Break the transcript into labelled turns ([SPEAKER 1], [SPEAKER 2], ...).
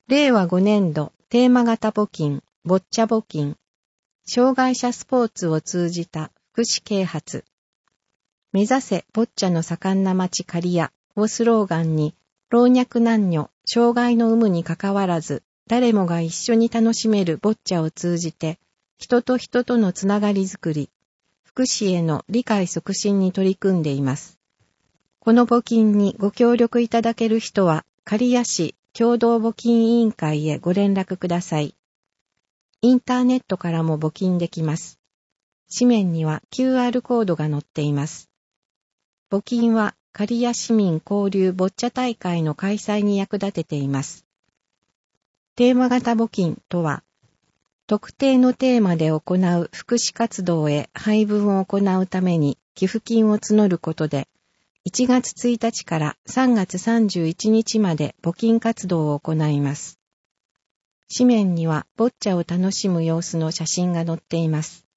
[SPEAKER 1] 令和5年度テーマ型募金、ボッチャ募金、障害者スポーツを通じた福祉啓発。目指せボッチャの盛んな町刈谷をスローガンに、老若男女、障害の有無にかかわらず、誰もが一緒に楽しめるボッチャを通じて、人と人とのつながりづくり、福祉への理解促進に取り組んでいます。この募金にご協力いただける人は、刈谷市共同募金委員会へご連絡ください。インターネットからも募金できます。紙面には QR コードが載っています。募金は刈谷市民交流ボッチャ大会の開催に役立てています。テーマ型募金とは、特定のテーマで行う福祉活動へ配分を行うために寄付金を募ることで、1月1日から3月31日まで募金活動を行います。紙面にはボッチャを楽しむ様子の写真が載っています。